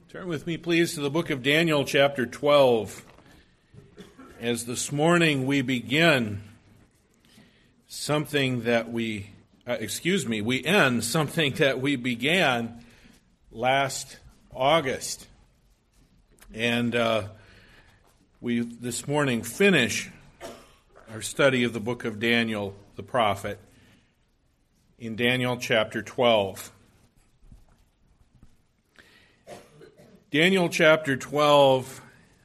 Turn with me, please, to the book of Daniel, chapter 12. As this morning we begin something that we end something that we began last August. And we this morning finish our study of the book of Daniel, the prophet, in Daniel chapter 12. Daniel chapter 12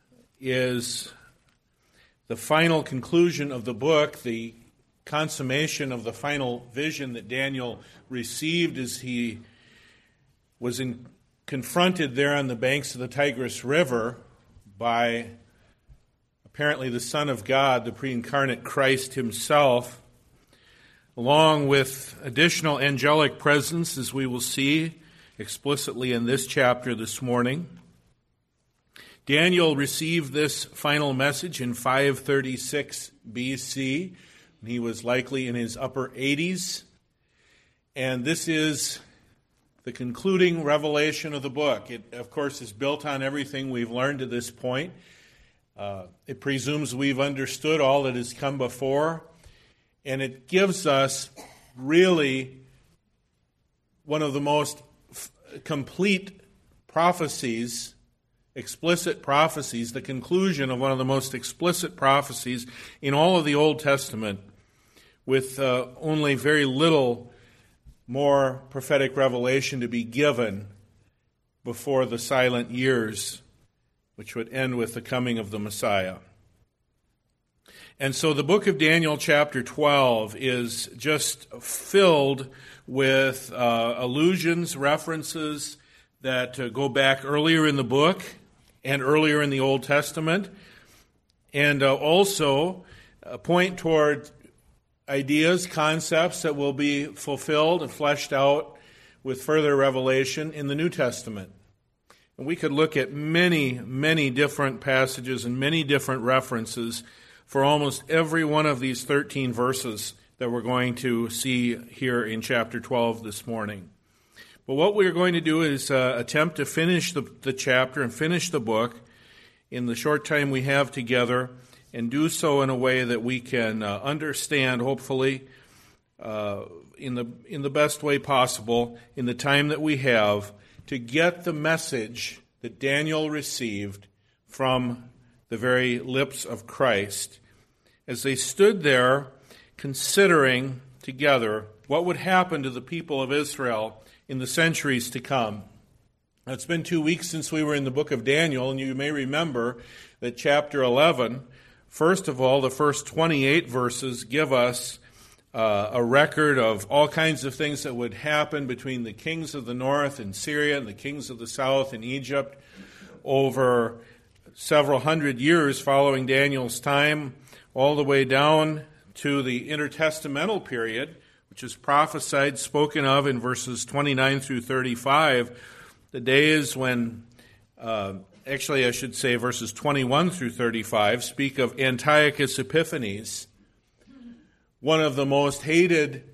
is the final conclusion of the book, the consummation of the final vision that Daniel received as he was confronted there on the banks of the Tigris River by apparently the Son of God, the pre-incarnate Christ himself, along with additional angelic presence, as we will see explicitly in this chapter this morning. Daniel received this final message in 536 BC. He was likely in his upper 80s. And this is the concluding revelation of the book. It, of course, is built on everything we've learned to this point. It presumes we've understood all that has come before. And it gives us really one of the most complete prophecies, explicit prophecies, the conclusion of one of the most explicit prophecies in all of the Old Testament, with only very little more prophetic revelation to be given before the silent years, which would end with the coming of the Messiah. And so the book of Daniel chapter 12 is just filled with allusions, references that go back earlier in the book and earlier in the Old Testament, and also point toward ideas, concepts that will be fulfilled and fleshed out with further revelation in the New Testament. And we could look at many, many different passages and many different references for almost every one of these 13 verses that we're going to see here in chapter 12 this morning. But what we're going to do is attempt to finish the chapter and finish the book in the short time we have together, and do so in a way that we can understand, hopefully, in the best way possible, in the time that we have, to get the message that Daniel received from the very lips of Christ, as they stood there considering together what would happen to the people of Israel in the centuries to come. Now, it's been 2 weeks since we were in the book of Daniel, and you may remember that chapter 11, first of all, the first 28 verses give us a record of all kinds of things that would happen between the kings of the north in Syria and the kings of the south in Egypt over several hundred years following Daniel's time, all the way down to the intertestamental period, which is prophesied, spoken of in verses 29 through 35, the days when, actually I should say verses 21 through 35, speak of Antiochus Epiphanes, one of the most hated,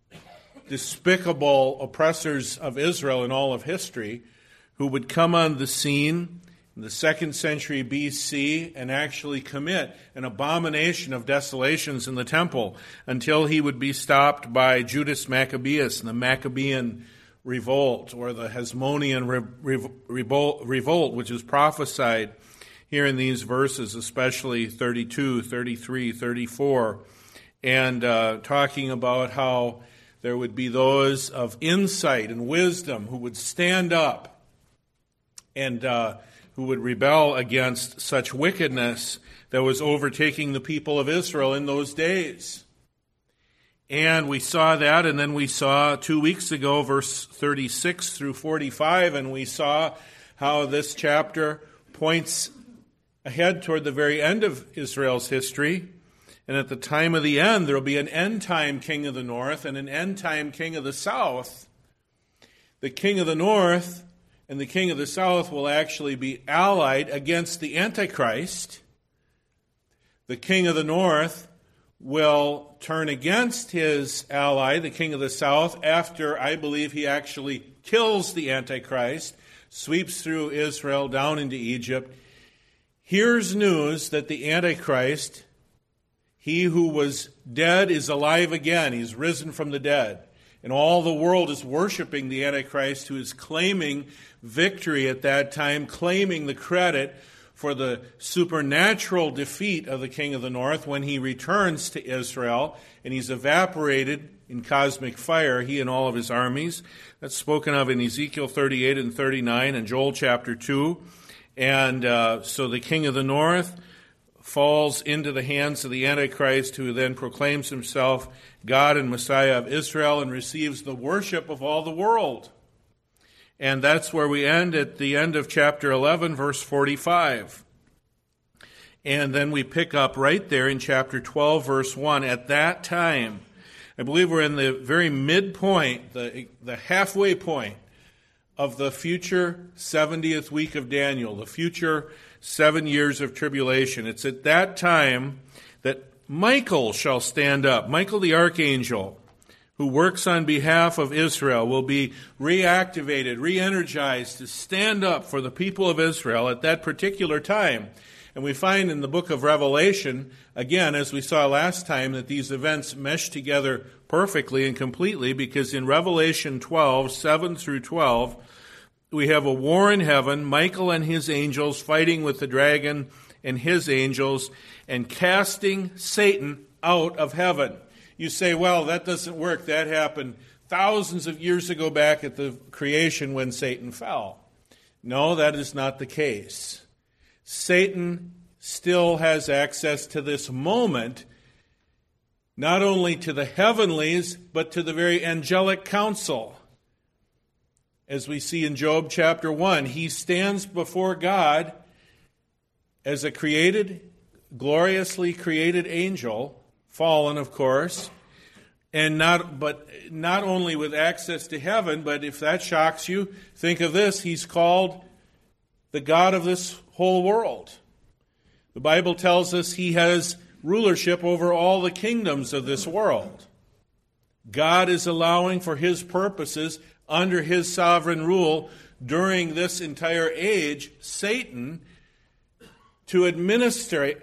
despicable oppressors of Israel in all of history, who would come on the scene in the 2nd century BC and actually commit an abomination of desolations in the temple until he would be stopped by Judas Maccabeus and the Maccabean revolt, or the Hasmonean revolt, which is prophesied here in these verses, especially 32, 33, 34, and talking about how there would be those of insight and wisdom who would stand up and who would rebel against such wickedness that was overtaking the people of Israel in those days. And we saw that, and then we saw 2 weeks ago, verse 36 through 45, and we saw how this chapter points ahead toward the very end of Israel's history. And at the time of the end, there will be an end-time king of the north and an end-time king of the south. The king of the north and the king of the south will actually be allied against the Antichrist. The king of the north will turn against his ally, the king of the south, after I believe he actually kills the Antichrist, sweeps through Israel down into Egypt, hears news that the Antichrist, he who was dead, is alive again. He's risen from the dead. And all the world is worshiping the Antichrist, who is claiming victory at that time, claiming the credit for the supernatural defeat of the king of the north when he returns to Israel, and he's evaporated in cosmic fire, he and all of his armies. That's spoken of in Ezekiel 38 and 39 and Joel chapter 2. And so the king of the north falls into the hands of the Antichrist, who then proclaims himself God and Messiah of Israel and receives the worship of all the world. And that's where we end at the end of chapter 11, verse 45. And then we pick up right there in chapter 12, verse 1. At that time, I believe we're in the very midpoint, the halfway point of the future 70th week of Daniel, the future 7 years of tribulation. It's at that time that Michael shall stand up. Michael the archangel, who works on behalf of Israel, will be reactivated, re-energized to stand up for the people of Israel at that particular time. And we find in the book of Revelation, again, as we saw last time, that these events mesh together perfectly and completely, because in Revelation 12, 7 through 12, we have a war in heaven, Michael and his angels fighting with the dragon and his angels, and casting Satan out of heaven. You say, well, that doesn't work. That happened thousands of years ago back at the creation when Satan fell. No, that is not the case. Satan still has access to this moment, not only to the heavenlies, but to the very angelic council. As we see in Job chapter 1, he stands before God as a gloriously created angel, fallen, of course, and not only with access to heaven, but if that shocks you, think of this: he's called the God of this whole world. The Bible tells us he has rulership over all the kingdoms of this world. God is allowing for his purposes, under his sovereign rule, during this entire age, Satan to administrate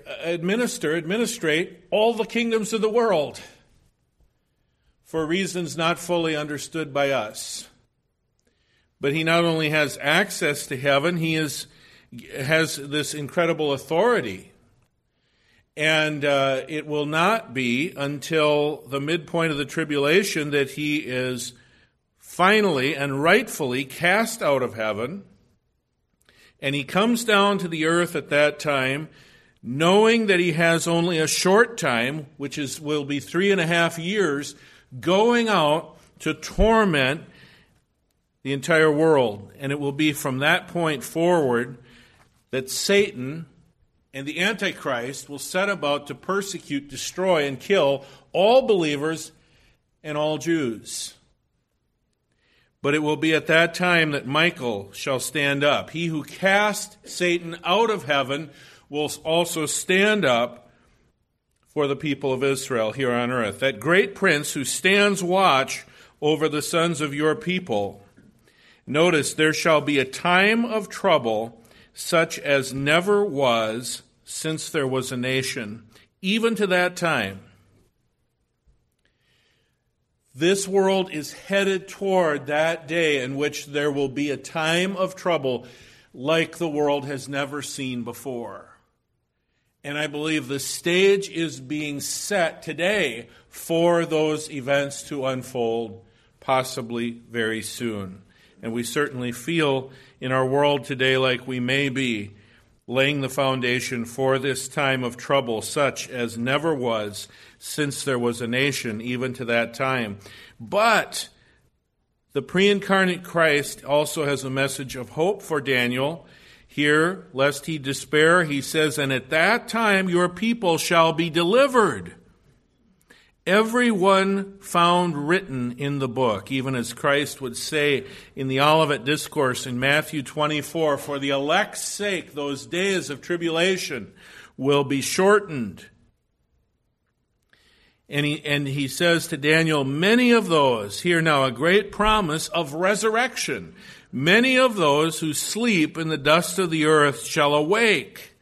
all the kingdoms of the world for reasons not fully understood by us. But he not only has access to heaven, he has this incredible authority. And it will not be until the midpoint of the tribulation that he is finally and rightfully cast out of heaven. And he comes down to the earth at that time, knowing that he has only a short time, which will be 3.5 years, going out to torment the entire world. And it will be from that point forward that Satan and the Antichrist will set about to persecute, destroy, and kill all believers and all Jews. But it will be at that time that Michael shall stand up. He who cast Satan out of heaven will also stand up for the people of Israel here on earth. That great prince who stands watch over the sons of your people. Notice, there shall be a time of trouble such as never was since there was a nation, even to that time. This world is headed toward that day in which there will be a time of trouble like the world has never seen before. And I believe the stage is being set today for those events to unfold, possibly very soon. And we certainly feel in our world today like we may be laying the foundation for this time of trouble such as never was since there was a nation, even to that time. But the pre-incarnate Christ also has a message of hope for Daniel. Here, lest he despair, he says, and at that time your people shall be delivered. Every one found written in the book, even as Christ would say in the Olivet Discourse in Matthew 24, for the elect's sake, those days of tribulation will be shortened. And he says to Daniel, many of those, here now a great promise of resurrection, many of those who sleep in the dust of the earth shall awake,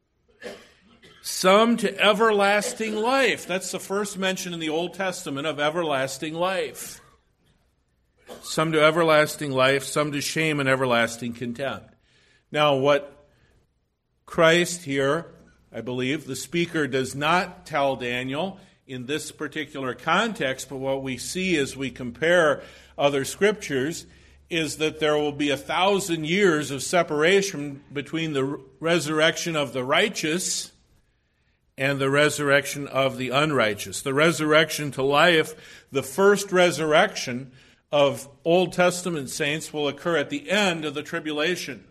some to everlasting life. That's the first mention in the Old Testament of everlasting life. Some to everlasting life, some to shame and everlasting contempt. Now, what Christ here, I believe, the speaker does not tell Daniel in this particular context, but what we see as we compare other scriptures is that there will be 1,000 years of separation between the resurrection of the righteous and the resurrection of the unrighteous. The resurrection to life, the first resurrection of Old Testament saints, will occur at the end of the tribulation.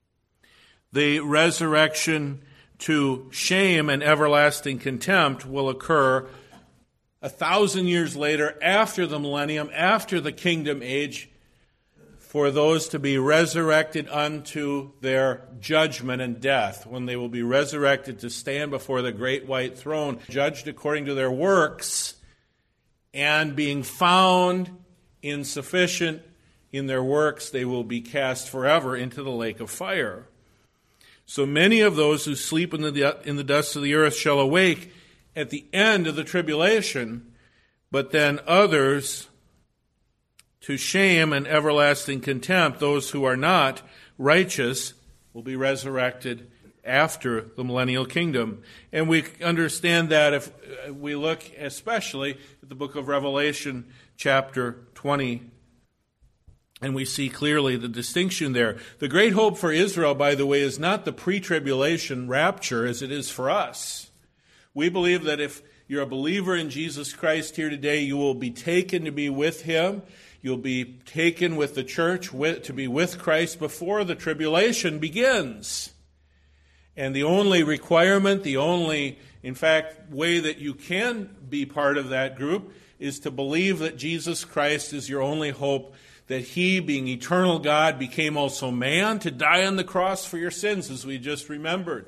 The resurrection to shame and everlasting contempt will occur 1,000 years later, after the millennium, after the kingdom age, for those to be resurrected unto their judgment and death, when they will be resurrected to stand before the great white throne, judged according to their works, and being found insufficient in their works, they will be cast forever into the lake of fire. So many of those who sleep in the dust of the earth shall awake at the end of the tribulation, but then others to shame and everlasting contempt, those who are not righteous, will be resurrected after the millennial kingdom. And we understand that if we look especially at the book of Revelation, chapter 20, and we see clearly the distinction there. The great hope for Israel, by the way, is not the pre-tribulation rapture as it is for us. We believe that if you're a believer in Jesus Christ here today, you will be taken to be with Him. You'll be taken with the church to be with Christ before the tribulation begins. And the only requirement, the only, in fact, way that you can be part of that group is to believe that Jesus Christ is your only hope, that He, being eternal God, became also man to die on the cross for your sins, as we just remembered,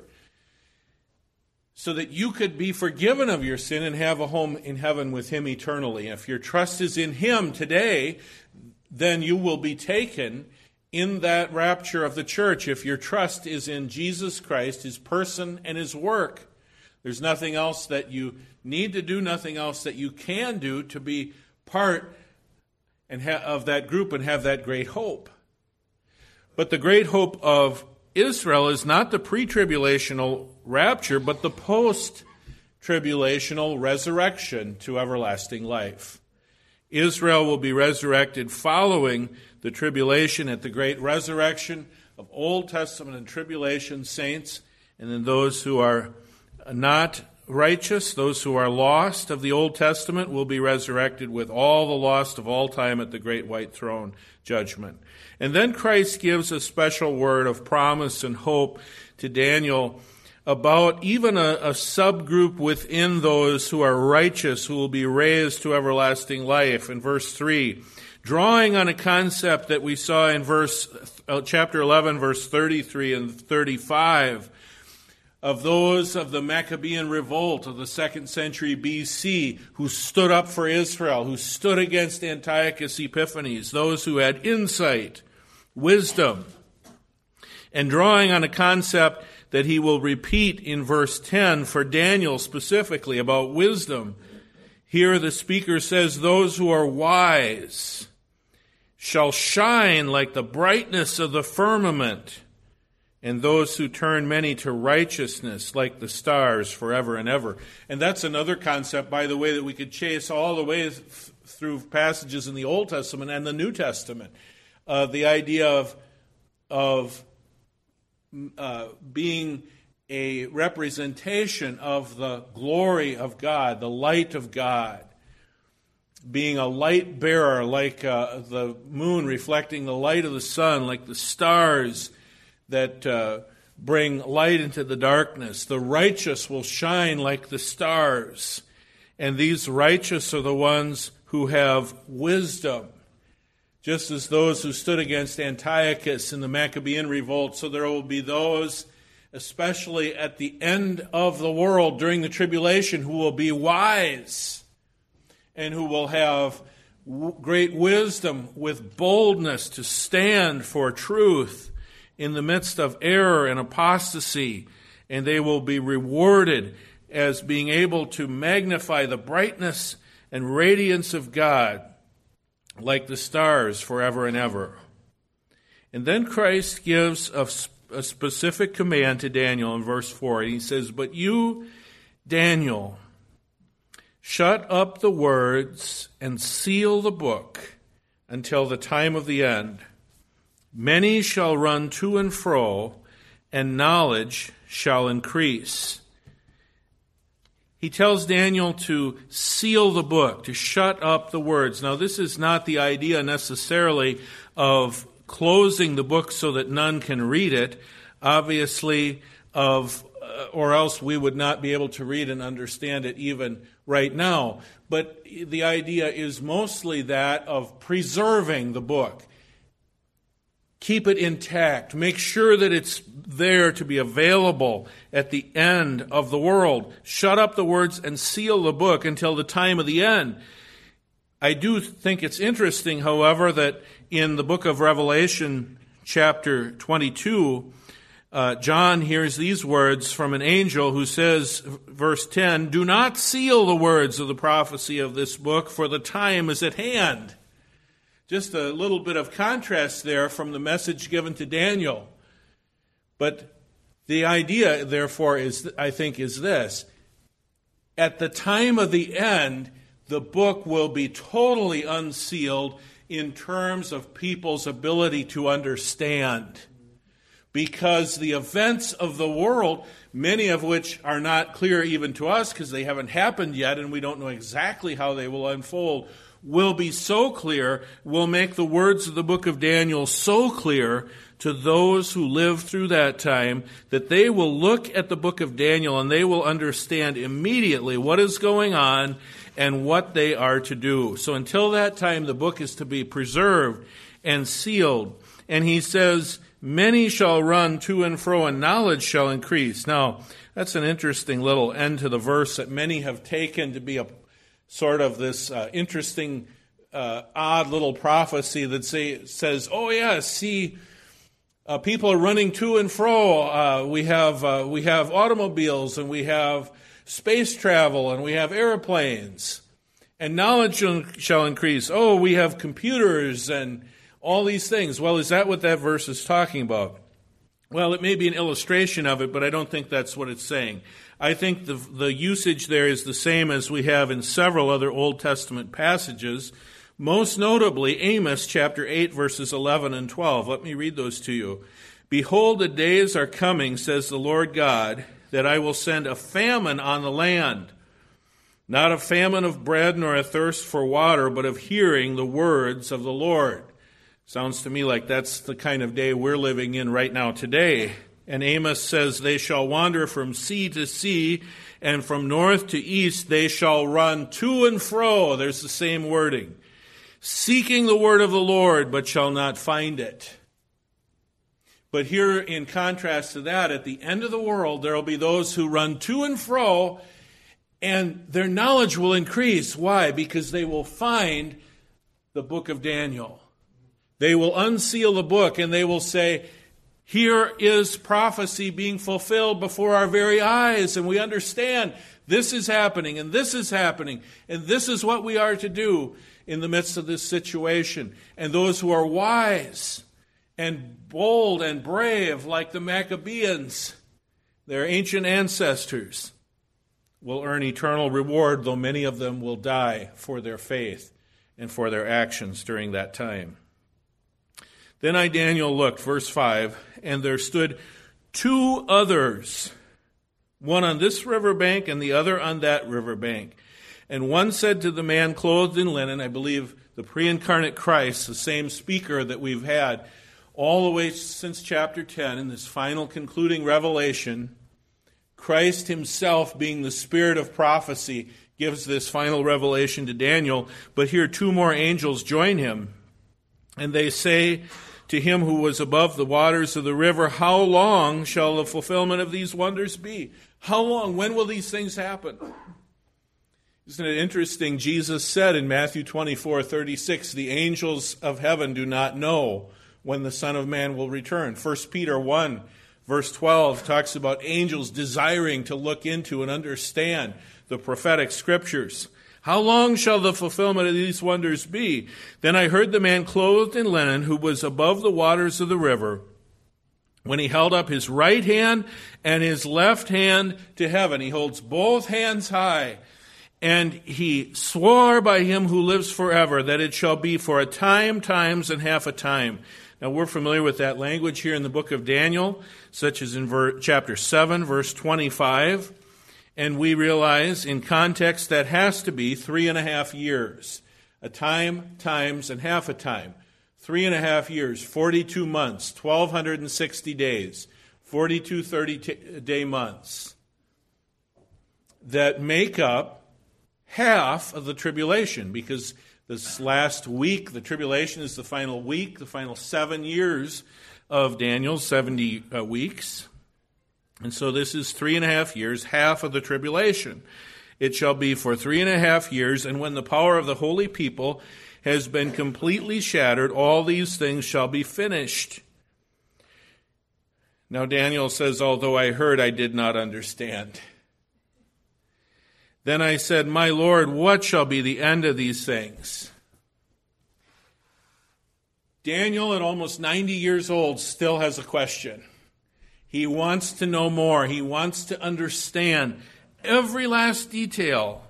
so that you could be forgiven of your sin and have a home in heaven with Him eternally. If your trust is in Him today, then you will be taken in that rapture of the church. If your trust is in Jesus Christ, His person and His work, there's nothing else that you need to do, nothing else that you can do to be part of that group and have that great hope. But the great hope of Israel is not the pre-tribulational rapture, but the post-tribulational resurrection to everlasting life. Israel will be resurrected following the tribulation at the great resurrection of Old Testament and tribulation saints, and then those who are not righteous, those who are lost of the Old Testament, will be resurrected with all the lost of all time at the great white throne judgment. And then Christ gives a special word of promise and hope to Daniel about even a subgroup within those who are righteous who will be raised to everlasting life. In verse 3, drawing on a concept that we saw in chapter 11, verse 33 and 35, of those of the Maccabean revolt of the 2nd century BC who stood up for Israel, who stood against Antiochus Epiphanes, those who had insight, wisdom, and drawing on a concept that he will repeat in verse 10 for Daniel specifically about wisdom. Here the speaker says, those who are wise shall shine like the brightness of the firmament, and those who turn many to righteousness like the stars forever and ever. And that's another concept, by the way, that we could chase all the way through passages in the Old Testament and the New Testament. The idea of being a representation of the glory of God, the light of God, being a light bearer like the moon reflecting the light of the sun, like the stars that bring light into the darkness. The righteous will shine like the stars, and these righteous are the ones who have wisdom, just as those who stood against Antiochus in the Maccabean revolt. So there will be those, especially at the end of the world during the tribulation, who will be wise, and who will have great wisdom with boldness to stand for truth in the midst of error and apostasy, and they will be rewarded as being able to magnify the brightness and radiance of God like the stars forever and ever. And then Christ gives a specific command to Daniel in verse 4. He says, "But you, Daniel, shut up the words and seal the book until the time of the end. Many shall run to and fro, and knowledge shall increase." He tells Daniel to seal the book, to shut up the words. Now, this is not the idea necessarily of closing the book so that none can read it, obviously, or else we would not be able to read and understand it even right now. But the idea is mostly that of preserving the book. Keep it intact. Make sure that it's there to be available at the end of the world. Shut up the words and seal the book until the time of the end. I do think it's interesting, however, that in the book of Revelation, chapter 22, John hears these words from an angel who says, verse 10, "Do not seal the words of the prophecy of this book, for the time is at hand." Just a little bit of contrast there from the message given to Daniel. But the idea, therefore, I think is this. At the time of the end, the book will be totally unsealed in terms of people's ability to understand. Because the events of the world, many of which are not clear even to us because they haven't happened yet and we don't know exactly how they will unfold, will be so clear, will make the words of the book of Daniel so clear to those who live through that time that they will look at the book of Daniel and they will understand immediately what is going on and what they are to do. So until that time, the book is to be preserved and sealed. And he says, "Many shall run to and fro, and knowledge shall increase." Now, that's an interesting little end to the verse that many have taken to be a sort of this interesting, odd little prophecy that says, "Oh yeah, see, people are running to and fro. We have automobiles, and we have space travel, and we have airplanes, and knowledge shall increase. Oh, we have computers and all these things." Well, is that what that verse is talking about? Well, it may be an illustration of it, but I don't think that's what it's saying. I think the usage there is the same as we have in several other Old Testament passages, most notably Amos chapter 8, verses 11 and 12. Let me read those to you. "Behold, the days are coming, says the Lord God, that I will send a famine on the land, not a famine of bread nor a thirst for water, but of hearing the words of the Lord." Sounds to me like that's the kind of day we're living in right now today. And Amos says, "They shall wander from sea to sea, and from north to east they shall run to and fro." There's the same wording. "Seeking the word of the Lord, but shall not find it." But here, in contrast to that, at the end of the world, there will be those who run to and fro, and their knowledge will increase. Why? Because they will find the book of Daniel. They will unseal the book, and they will say, here is prophecy being fulfilled before our very eyes, and we understand this is happening, and this is happening, and this is what we are to do in the midst of this situation. And those who are wise and bold and brave, like the Maccabees, their ancient ancestors, will earn eternal reward, though many of them will die for their faith and for their actions during that time. Then I, Daniel, looked, verse 5, and there stood two others, one on this riverbank and the other on that riverbank. And one said to the man clothed in linen, I believe the pre-incarnate Christ, the same speaker that we've had all the way since chapter 10 in this final concluding revelation, Christ himself being the spirit of prophecy gives this final revelation to Daniel. But here two more angels join him, and they say to him who was above the waters of the river, how long shall the fulfillment of these wonders be? How long? When will these things happen? Isn't it interesting? Jesus said in Matthew 24:36, the angels of heaven do not know when the Son of Man will return. 1 Peter 1, verse 12, talks about angels desiring to look into and understand the prophetic scriptures. How long shall the fulfillment of these wonders be? Then I heard the man clothed in linen who was above the waters of the river, when he held up his right hand and his left hand to heaven. He holds both hands high. And he swore by him who lives forever that it shall be for a time, times, and half a time. Now we're familiar with that language here in the book of Daniel, such as in chapter 7, verse 25. And we realize in context that has to be 3.5 years. A time, times, and half a time. 3.5 years, 42 months, 1,260 days, 42 30-day months that make up half of the tribulation, because this last week, the tribulation is the final week, the final 7 years of Daniel's 70 weeks. And so this is 3.5 years, half of the tribulation. It shall be for 3.5 years, and when the power of the holy people has been completely shattered, all these things shall be finished. Now Daniel says, although I heard, I did not understand. Then I said, my Lord, what shall be the end of these things? Daniel, at almost 90 years old, still has a question. He wants to know more. He wants to understand every last detail.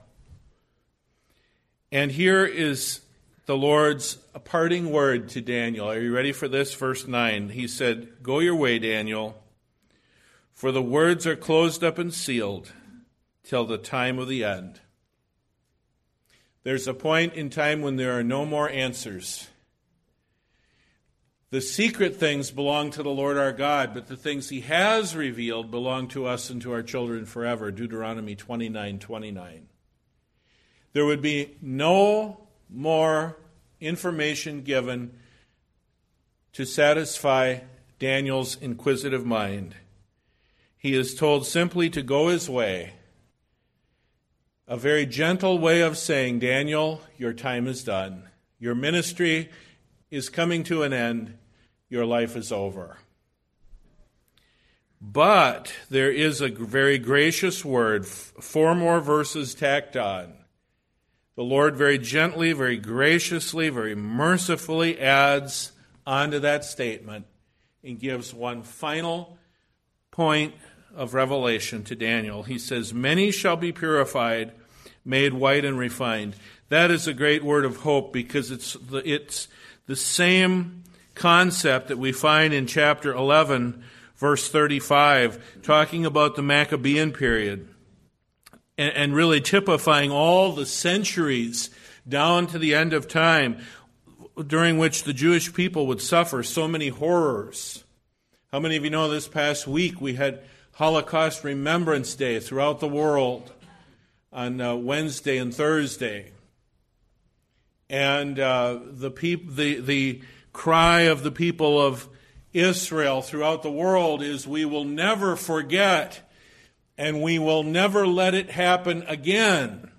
And here is the Lord's parting word to Daniel. Are you ready for this? Verse 9. He said, go your way, Daniel, for the words are closed up and sealed till the time of the end. There's a point in time when there are no more answers. The secret things belong to the Lord our God, but the things he has revealed belong to us and to our children forever. Deuteronomy 29:29. There would be no more information given to satisfy Daniel's inquisitive mind. He is told simply to go his way. A very gentle way of saying, Daniel, your time is done. Your ministry is coming to an end. Your life is over. But there is a very gracious word, 4 more verses tacked on. The Lord very gently, very graciously, very mercifully adds onto that statement and gives one final point of revelation to Daniel. He says, many shall be purified, made white and refined. That is a great word of hope, because it's the same concept that we find in chapter 11, verse 35, talking about the Maccabean period, and really typifying all the centuries down to the end of time during which the Jewish people would suffer so many horrors. How many of you know this past week we had Holocaust Remembrance Day throughout the world on Wednesday and Thursday? And the cry of the people of Israel throughout the world is, we will never forget, and we will never let it happen again.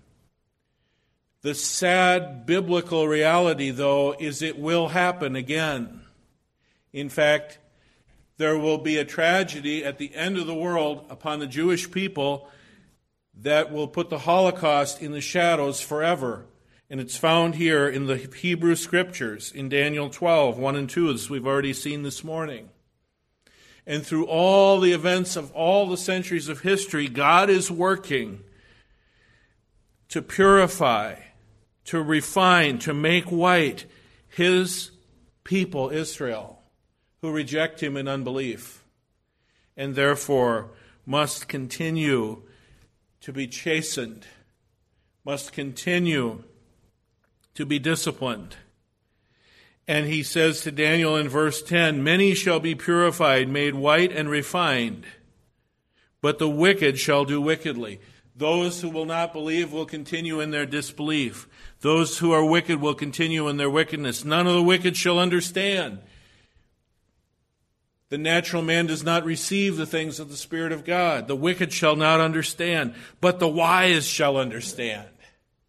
The sad biblical reality, though, is it will happen again. In fact, there will be a tragedy at the end of the world upon the Jewish people that will put the Holocaust in the shadows forever. And it's found here in the Hebrew Scriptures, in Daniel 12, 1 and 2, as we've already seen this morning. And through all the events of all the centuries of history, God is working to purify, to refine, to make white his people, Israel, who reject him in unbelief, and therefore must continue to be chastened, must continue to be disciplined. And he says to Daniel in verse 10, many shall be purified, made white and refined, but the wicked shall do wickedly. Those who will not believe will continue in their disbelief. Those who are wicked will continue in their wickedness. None of the wicked shall understand. The natural man does not receive the things of the Spirit of God. The wicked shall not understand, but the wise shall understand.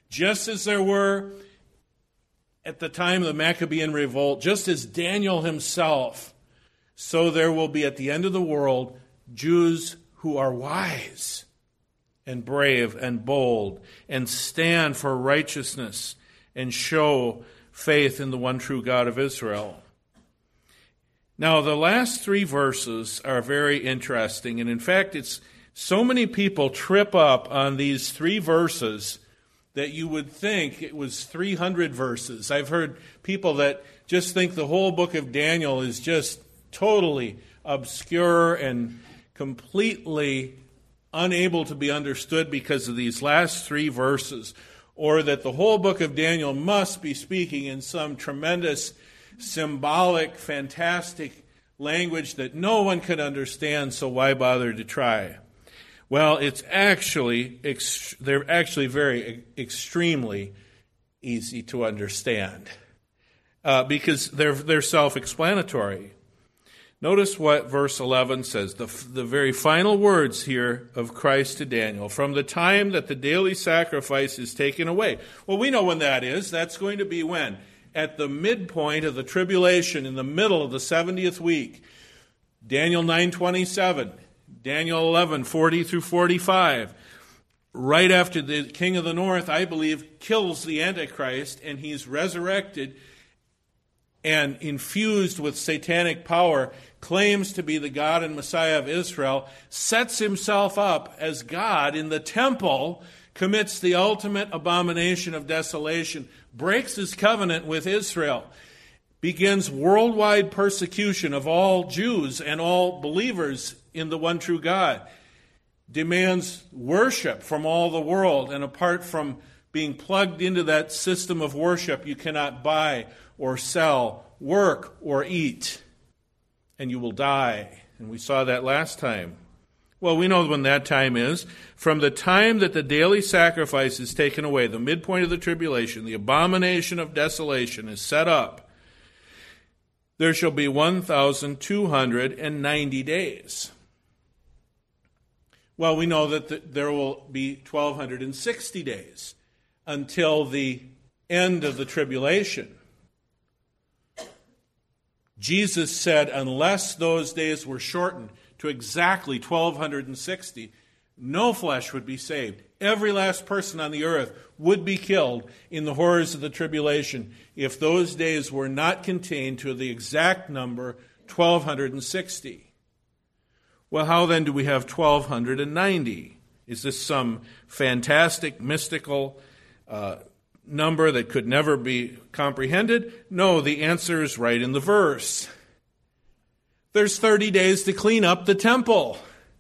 Just as there were at the time of the Maccabean revolt, just as Daniel himself, so there will be at the end of the world Jews who are wise and brave and bold and stand for righteousness and show faith in the one true God of Israel. Now, the last three verses are very interesting, and in fact, it's so many people trip up on these three verses that you would think it was 300 verses. I've heard people that just think the whole book of Daniel is just totally obscure and completely unable to be understood because of these last three verses, or that the whole book of Daniel must be speaking in some tremendous, symbolic, fantastic language that no one could understand, so why bother to try? Well, they're actually very extremely easy to understand because they're self-explanatory. Notice what verse 11 says, the very final words here of Christ to Daniel, from the time that the daily sacrifice is taken away. Well, we know when that is. That's going to be when? At the midpoint of the tribulation, in the middle of the 70th week. Daniel 9:27, Daniel 11:40 through 45. Right after the king of the north, I believe, kills the Antichrist, and he's resurrected and infused with satanic power, claims to be the God and Messiah of Israel, sets himself up as God in the temple, commits the ultimate abomination of desolation, breaks his covenant with Israel, begins worldwide persecution of all Jews and all believers in the one true God, demands worship from all the world, and apart from being plugged into that system of worship, you cannot buy or sell, work or eat, and you will die. And we saw that last time. Well, we know when that time is. From the time that the daily sacrifice is taken away, the midpoint of the tribulation, the abomination of desolation is set up, there shall be 1,290 days. Well, we know that there will be 1,260 days until the end of the tribulation. Jesus said, unless those days were shortened to exactly 1,260, no flesh would be saved. Every last person on the earth would be killed in the horrors of the tribulation if those days were not contained to the exact number 1,260. Well, how then do we have 1,290? Is this some fantastic, mystical number that could never be comprehended? No, the answer is right in the verse. There's 30 days to clean up the temple.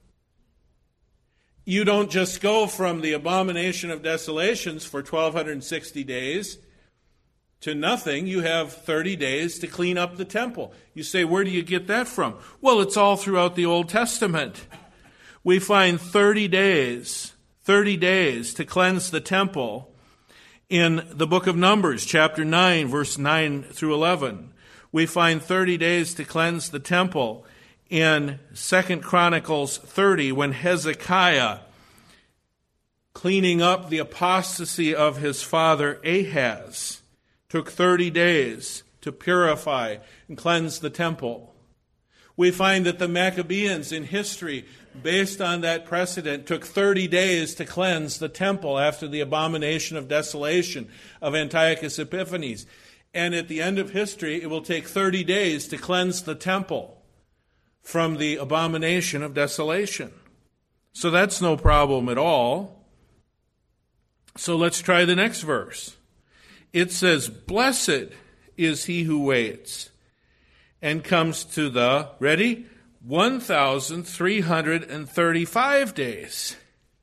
You don't just go from the abomination of desolations for 1,260 days to nothing. You have 30 days to clean up the temple. You say, where do you get that from? Well, it's all throughout the Old Testament. We find 30 days to cleanse the temple in the book of Numbers, chapter 9, verse 9 through 11. We find 30 days to cleanse the temple in 2 Chronicles 30, when Hezekiah, cleaning up the apostasy of his father Ahaz, took 30 days to purify and cleanse the temple. We find that the Maccabeans in history, based on that precedent, took 30 days to cleanse the temple after the abomination of desolation of Antiochus Epiphanes. And at the end of history, it will take 30 days to cleanse the temple from the abomination of desolation. So that's no problem at all. So let's try the next verse. It says, blessed is he who waits and comes to the, ready? 1,335 days.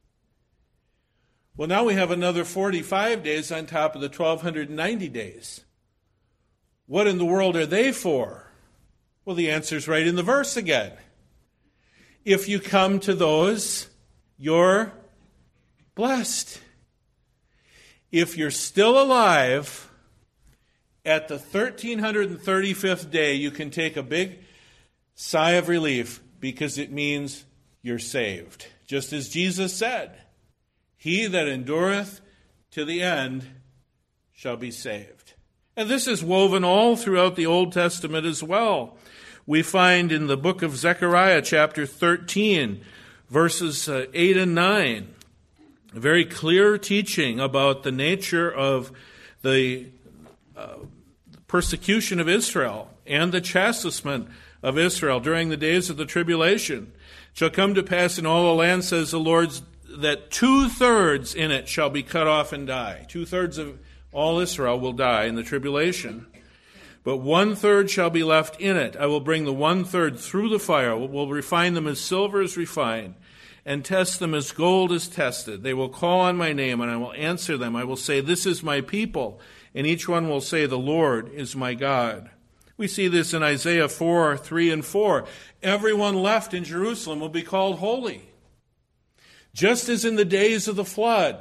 Well, now we have another 45 days on top of the 1,290 days. What in the world are they for? Well, the answer's right in the verse again. If you come to those, you're blessed. If you're still alive at the 1,335th day, you can take a big sigh of relief because it means you're saved. Just as Jesus said, he that endureth to the end shall be saved. And this is woven all throughout the Old Testament as well. We find in the book of Zechariah, chapter 13, verses 8 and 9, a very clear teaching about the nature of the persecution of Israel and the chastisement of Israel during the days of the tribulation. It shall come to pass in all the land, says the Lord, that 2/3 in it shall be cut off and die. 2/3 of all Israel will die in the tribulation. But 1/3 shall be left in it. I will bring the 1/3 through the fire, will refine them as silver is refined, and test them as gold is tested. They will call on my name, and I will answer them. I will say, this is my people. And each one will say, the Lord is my God. We see this in Isaiah 4:3 and 4. Everyone left in Jerusalem will be called holy. Just as in the days of the flood,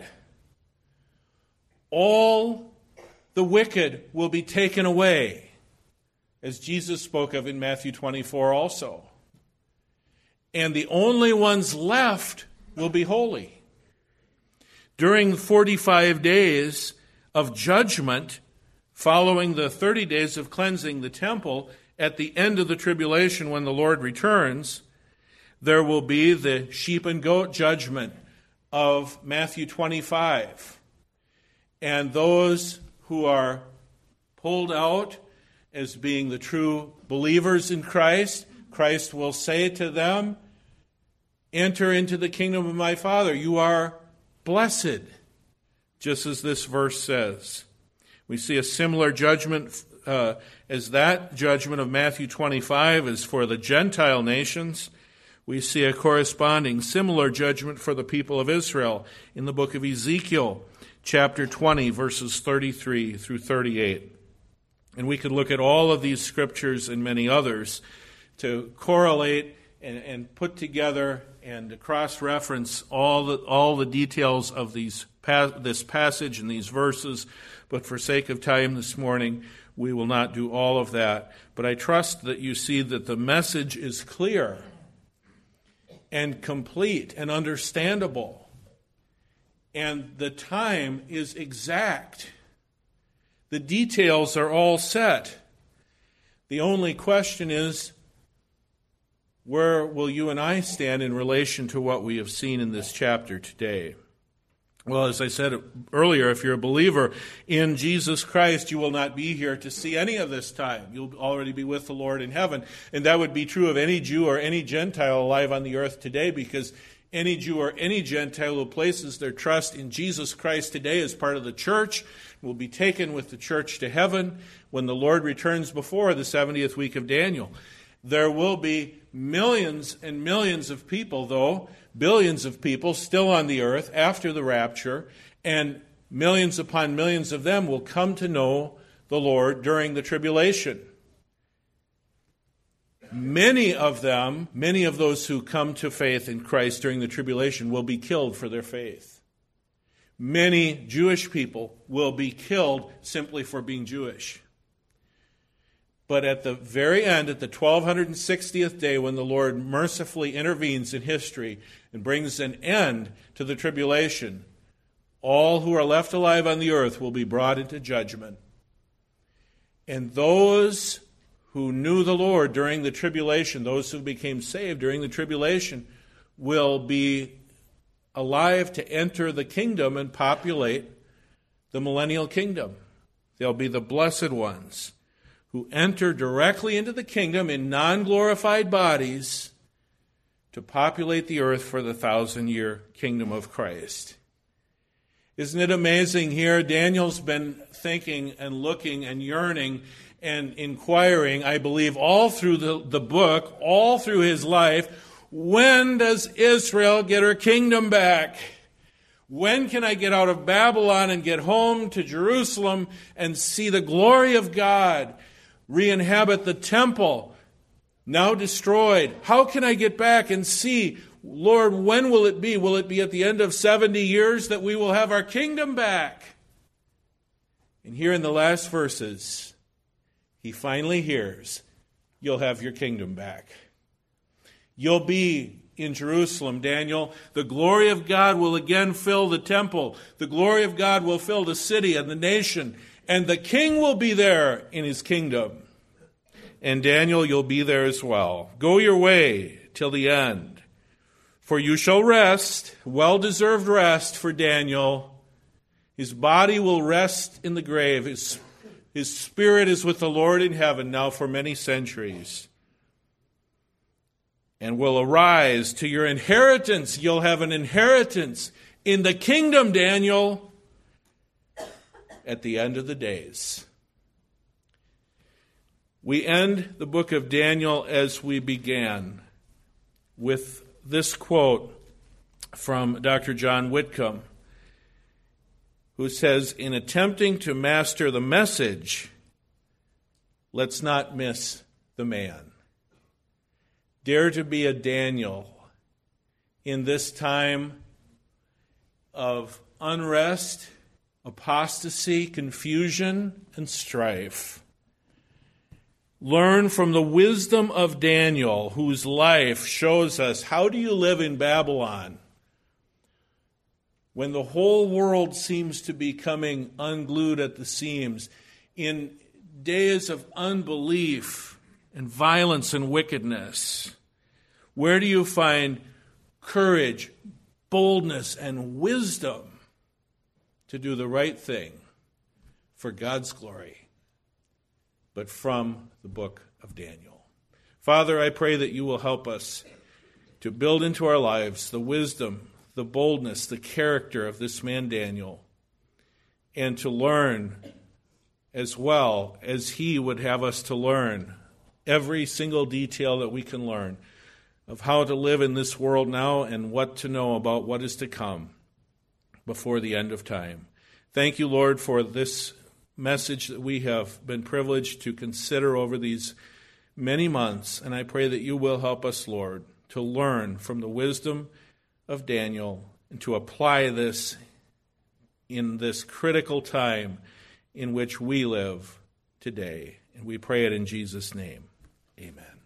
all the wicked will be taken away, as Jesus spoke of in Matthew 24 also. And the only ones left will be holy. During 45 days of judgment, following the 30 days of cleansing the temple, at the end of the tribulation when the Lord returns, there will be the sheep and goat judgment of Matthew 25. And those who are pulled out as being the true believers in Christ, Christ will say to them, enter into the kingdom of my Father. You are blessed, just as this verse says. We see a similar judgment as that judgment of Matthew 25 is for the Gentile nations. We see a corresponding similar judgment for the people of Israel in the book of Ezekiel, chapter 20, verses 33 through 38. And we could look at all of these scriptures and many others to correlate and put together and to cross-reference all the details of this passage and these verses. But for sake of time this morning, we will not do all of that. But I trust that you see that the message is clear and complete and understandable. And the time is exact. The details are all set. The only question is, where will you and I stand in relation to what we have seen in this chapter today? Well, as I said earlier, if you're a believer in Jesus Christ, you will not be here to see any of this time. You'll already be with the Lord in heaven. And that would be true of any Jew or any Gentile alive on the earth today, because any Jew or any Gentile who places their trust in Jesus Christ today as part of the church will be taken with the church to heaven when the Lord returns before the 70th week of Daniel. There will be millions and millions of people, though, billions of people still on the earth after the rapture, and millions upon millions of them will come to know the Lord during the tribulation. Many of those who come to faith in Christ during the tribulation will be killed for their faith. Many Jewish people will be killed simply for being Jewish. But at the very end, at the 1260th day, when the Lord mercifully intervenes in history and brings an end to the tribulation, all who are left alive on the earth will be brought into judgment. And those who knew the Lord during the tribulation, those who became saved during the tribulation, will be alive to enter the kingdom and populate the millennial kingdom. They'll be the blessed ones who enter directly into the kingdom in non-glorified bodies to populate the earth for the 1,000-year kingdom of Christ. Isn't it amazing here? Daniel's been thinking and looking and yearning and inquiring, I believe, all through the book, all through his life, when does Israel get her kingdom back? When can I get out of Babylon and get home to Jerusalem and see the glory of God re-inhabit the temple, now destroyed? How can I get back and see, Lord, when will it be? Will it be at the end of 70 years that we will have our kingdom back? And here in the last verses, he finally hears, you'll have your kingdom back. You'll be in Jerusalem, Daniel. The glory of God will again fill the temple. The glory of God will fill the city and the nation. And the king will be there in his kingdom. And Daniel, you'll be there as well. Go your way till the end. For you shall rest, well-deserved rest for Daniel. His body will rest in the grave. His spirit is with the Lord in heaven now for many centuries. And will arise to your inheritance. You'll have an inheritance in the kingdom, Daniel, at the end of the days. We end the book of Daniel as we began, with this quote from Dr. John Whitcomb, who says, in attempting to master the message, let's not miss the man. Dare to be a Daniel in this time of unrest, apostasy, confusion, and strife. Learn from the wisdom of Daniel, whose life shows us how do you live in Babylon when the whole world seems to be coming unglued at the seams, in days of unbelief and violence and wickedness. Where do you find courage, boldness, and wisdom to do the right thing for God's glory? But from the book of Daniel. Father, I pray that you will help us to build into our lives the wisdom, the boldness, the character of this man Daniel, and to learn as well as he would have us to learn every single detail that we can learn of how to live in this world now and what to know about what is to come before the end of time. Thank you, Lord, for this message that we have been privileged to consider over these many months, and I pray that you will help us, Lord, to learn from the wisdom of Daniel and to apply this in this critical time in which we live today. And we pray it in Jesus' name. Amen.